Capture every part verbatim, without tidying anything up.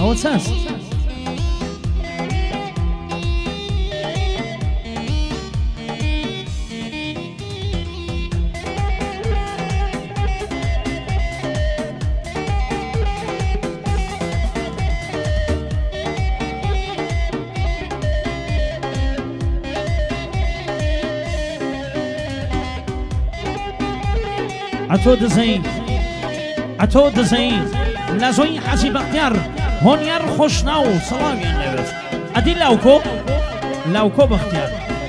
ئەوە چاس عتو دزين عتو دزين لازوي حسي بختيار هون يار خوشناو سلام يا نبس ادي لاوكو لاوكو بختيار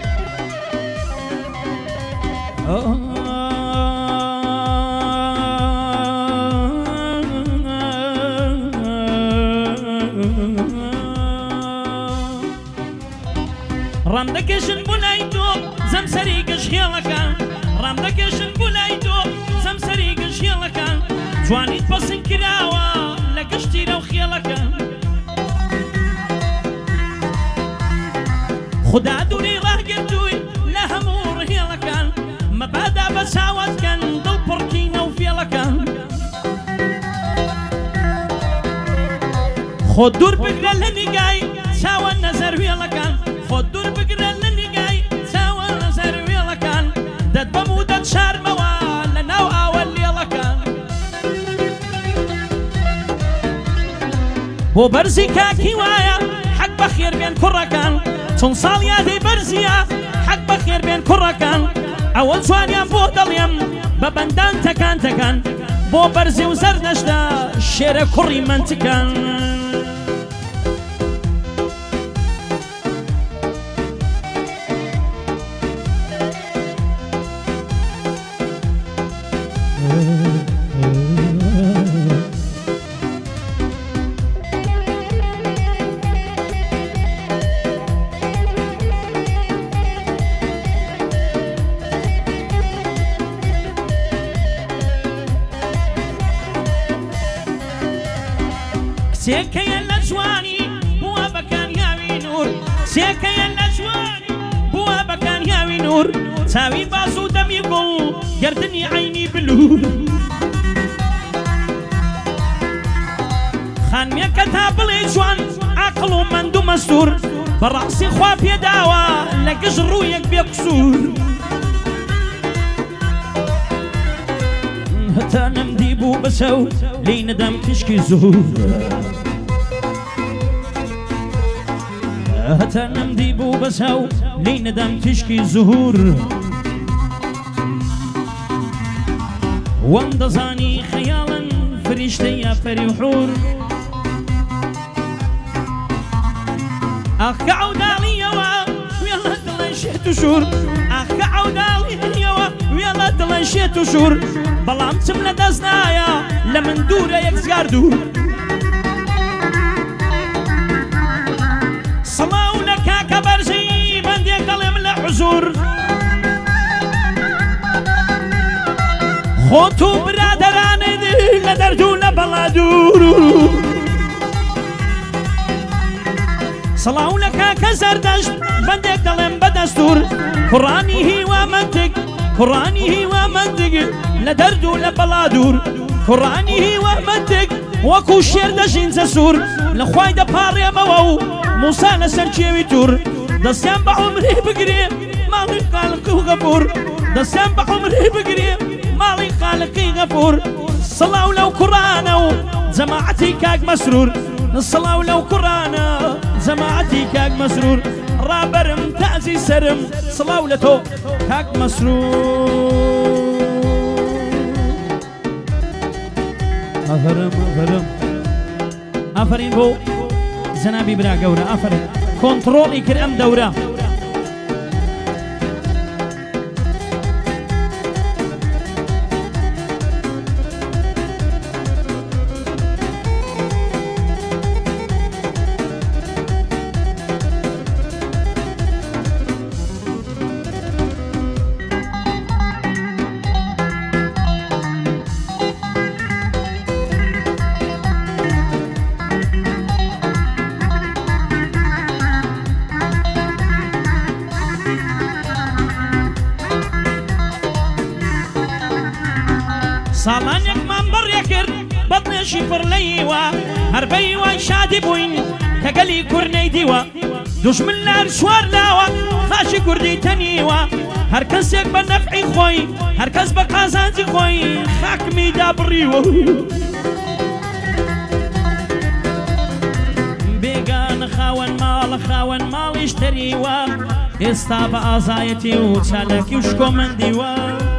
رامدكشن بولايتو زمسريكش خيالك رامدكشن بولايتو زمسريكش خيالك جوانيت بسن كراوة لكشتي لو خيالك خدا دوري راه قردوي لا همور هيالك ما بعدا بساوات كان دل بركينا وفيالك خد دور بقرا لنقاي ساوى النزر ويالك خد دور بقرا لنقاي ساوى النزر ويالك داد بمودة شار موال لناو اول يالك بو برزي كاكي وايا حق بخير بين كركان تنصال يادي برزيا حق بخير بين كركان اول جوانيا بو دليم ببندان تكان تكان بو برزي وزر نجدا الشير كري من تكان سيكي الأجواني بوا بكان ياوي نور سيكي الأجواني بوا بكان ياوي نور تاوي بازو دم يقول قردني عيني بلور خان ميا كتاب الإجوان عقلو من دو مستور برأسي خواب يداوا لقش رويك بيقصور هتا نمدي بو بسو لي ندم كشكي زور هتا نمدي بو بسو لي ندم كشكي زهور واندزاني خيالا فريشتي يا فري وحور اخ عودالي يوا ويلا دلنشيت شور اخ عودالي يوا ويلا دلنشيت شور بلام تملا دزنايا لمن دورة يكزار دور صلاو لكا كبرزي من ديك دلم لحزور خوتو برادران دي لدردو لبلادور صلاو لكا كزردش من ديك دلم بدستور قراني هوا منطق قراني هوا منطق لدردو لبلادور قراني هوا منطق وكو شير دشين زسور لخواي دا باري موو موسى لسرچيوي تور دستيان بعمري بقري مالي خالقي غفور دستيان بعمري بقري مالي خالقي غفور صلاو لو قرانو جماعتي كاك مسرور صلاو لو قرانو جماعتي كاك مسرور رابرم تعزي سرم صلاو لتو كاك مسرور أفرم أفرم أفرين بو زنابي برا قورة أفرين كنترول إكرام دورة سالانك من بريكر بطني شفر ليوا هربي وان شادي بوين كقلي كورني ديوا دشمن لار شوار لاوا خاشي كردي تنيوا هركز يك بنفعي خوي هركز بقازانجي خوي خاكمي دابريوا بيقان خاون مال خاون مال اشتريوا استاب ازايتي وشالكي وشكو من ديوا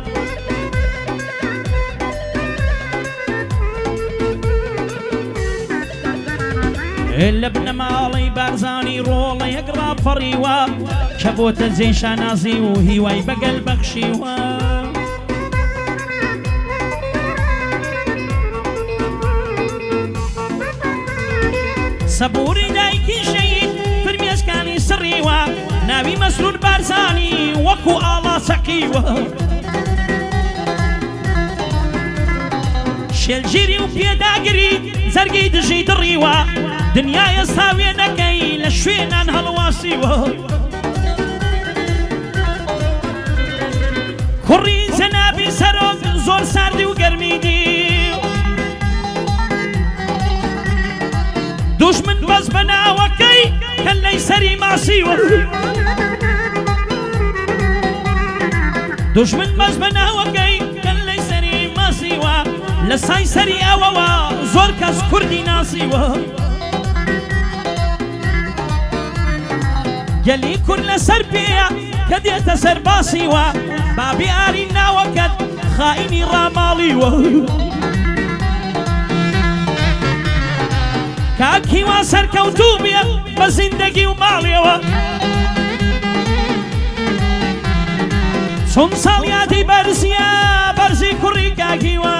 إلا ابن مالي بارزاني رولي يقرب فريوا شبوت زين شانازي وهيواي بقل بخشيوا صبوري دايكي شيء فرمي اسكاني سريوا ناوي مسرور بارزاني وكو آلا سقيوا شلجيري وبيداقري زرقي دجي دريوا دنيا يساوي نكي لشوينا هالواسيوا كوري زنابي سروق زور ساردي وقرميدي دشمن بس بنا وكي كان ليسري معصيوا دشمن بس بنا وكي كان ليسري معصيوا لساي سري أواوا زور كاس كردي ناسيوا يلي كل سربيع كديت سرباسيوا بابي أرينا وكد خائني راماليوا كاكي واسر كوتوبيا بزندگي وماليوا سون سالياتي برزيا برزي كوري كاكيوا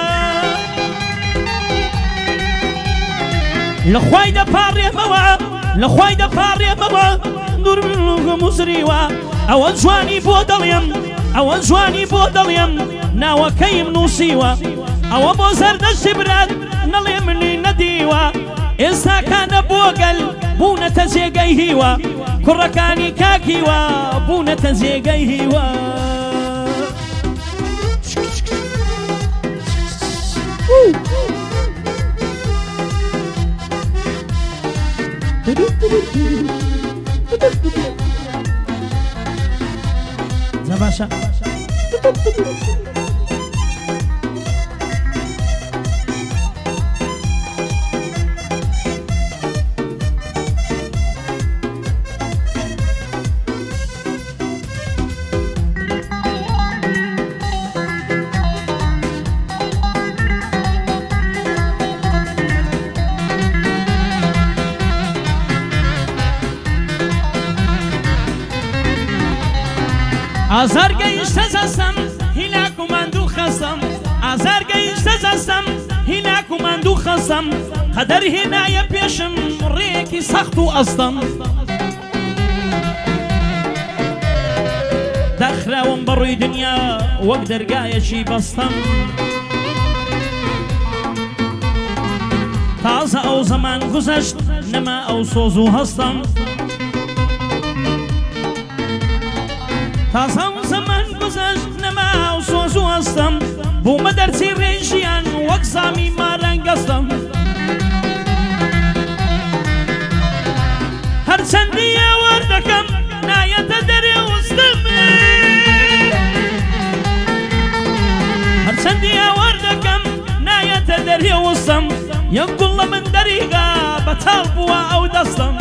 لخواي دا باري موا لخواي دا باري موا دور منو مزريوا أول جواني بودليم أول جواني بودليم ناوا كيم نوسيوا أو بوزر دا شبرات نلي مني نديوا إذا كان بوغل بونة تزيقي هيوا كركاني كاكيوا بونة تزيقي هيوا زباشا آزار گیش تزستم هینا کماندو خستم آزار گیش تزستم هینا کماندو خستم قدر هینا یا پیشم ریکی سختو استم دخلهم بروی دنیا وقدر گایشی بستم تازه او زمان گذشت نما او سوزو هستم تازه زمان گذشت نما و سوزو هستم بو مدرسی ریشیان وقزامی مارنگ هستم هر چندی وردکم نایت دری وستم هر چندی وردکم نایت دری وستم ينقل من دريقة بطال بوا أو دستم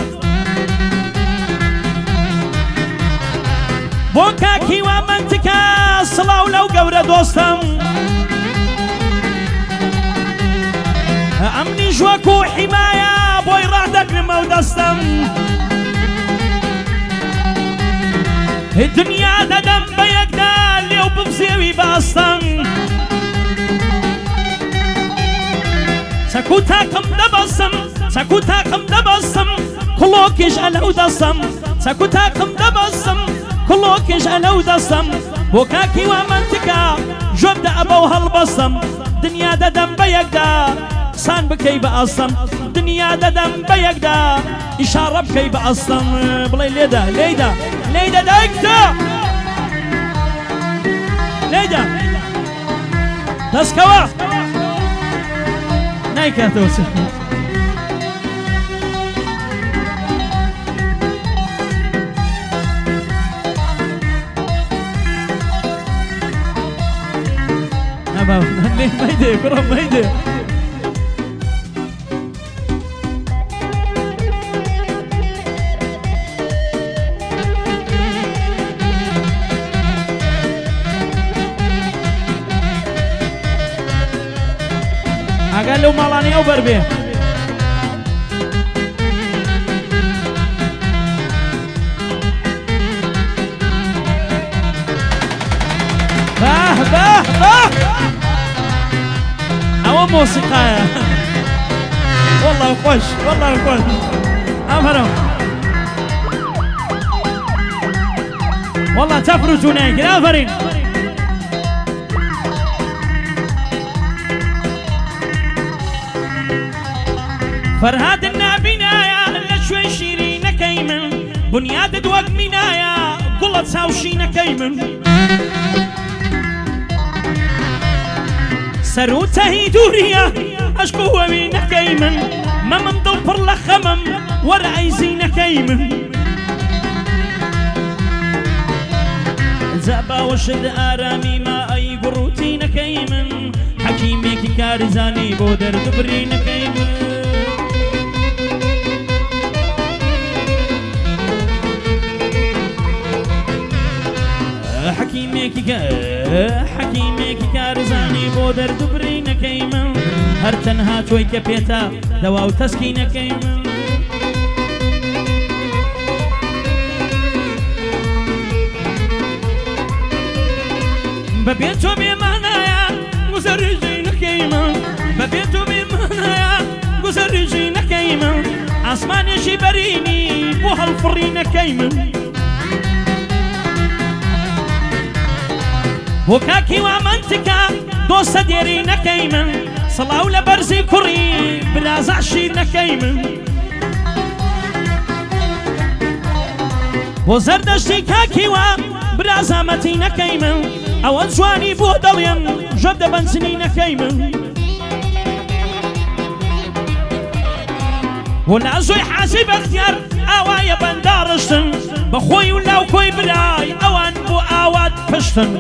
بوكاكي ومنتكا صلاو لو قورة دوستم أمني جواكو حماية بوي راح دقرم أو دستم الدنيا ددم بيقدا اللي وبمسيوي باستم سكوتاكم دبصم سكوتاكم دبصم كلوكش أنا ودصم سكوتاكم دبصم كلوكش أنا ودصم بوكاكي ومنتكا جبد أبو هالبصم دنيا ددم بيقدا سان بكي بأصم دنيا ددم بيقدا إشارة بكي بأصم بلاي ليدا ليدا ليدا دايكتا ليدا تسكوا نايكا توسف ميدي كرم ميدي قال له مالاني او بربي باه باه باه او موسيقى والله خوش والله خوش افرم والله تفرجون هيك افرين فرهاد النابنايا لشوي شيرين كيمن بنياد دوق منايا قلت ساوشين كيمن سروته دوريا اشكو من كيمن ما من ضفر لخمم ورعيزين كيمن زابا وشد آرامي ما أي قروتين كيمن حكيمك كارزاني بودر دبرين كيمن حكيمك حكيمك كارزاني بودر دبرين كيمن هر تنها توي كبيتا دواو تسكين كيمن ببيتو بمعنايا مزرجين كيمن ببيتو بمعنايا مزرجين كيمن عصماني جبريني بوها الفرين كيمن وكاكي ومنتكا دوسة ديرين كيمن صلاو لبرزي كوري برازعشين كيمن وزردشتي كاكي وبرازامتين كيمن او انزواني بودلين جبد بنسنين كيمن ونازوي حاسب اختيار اوايا بندارشتن بخوي ولا وكوي براي اوان بو اواد فشتن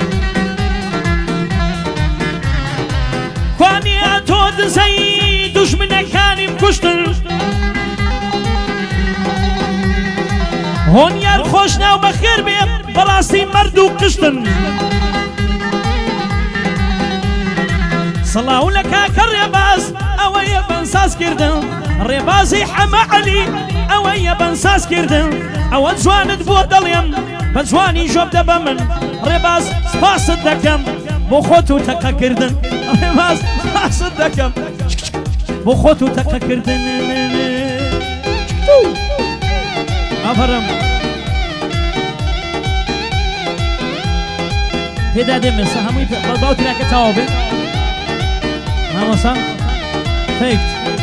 خواني اتود زي دشمنه كاني مكشتن هون يار خوشنا وبخير بيت براسي مردو قشتن صلاو لك كالرباز اويا بنساس كردن ربازي حما علي اويا بنساس كردن او زوان بودليم بزواني جوب دبمن رباز سپاس دكم بو خوتو تقا كردن رباز سپاس دكم بو خوتو تقا كردن افرم هدا دمس همي باوت لك توابه ما وصل فيكت